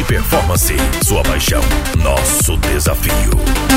performance, sua paixão, nosso desafio.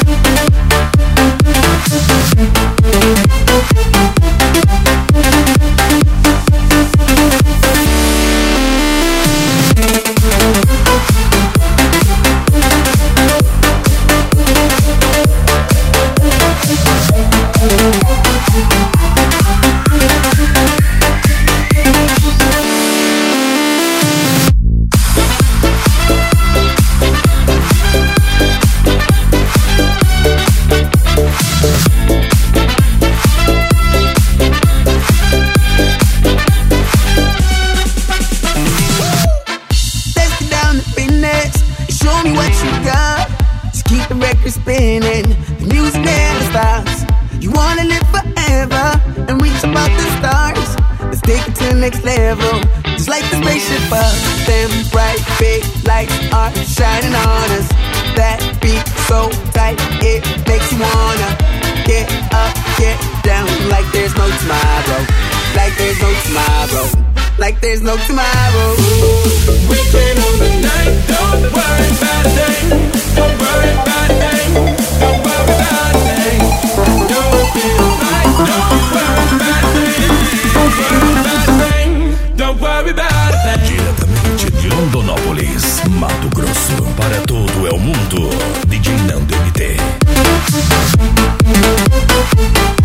Spinning, the music never stops. You wanna live forever and reach above the stars. Let's take it to the next level, just like the spaceship up. Them bright big lights are shining on us. That beat so tight, it makes you wanna get up, get down, like there's no tomorrow, like there's no tomorrow, like there's no tomorrow. We can on the night, don't worry about a thing, don't worry about a thing, don't worry about a thing. Don't feel right, don't worry about a thing, don't worry about a thing, don't worry about a thing. Diretamente de Rondonópolis, Mato Grosso, para todo é o mundo, DJ Nando MT.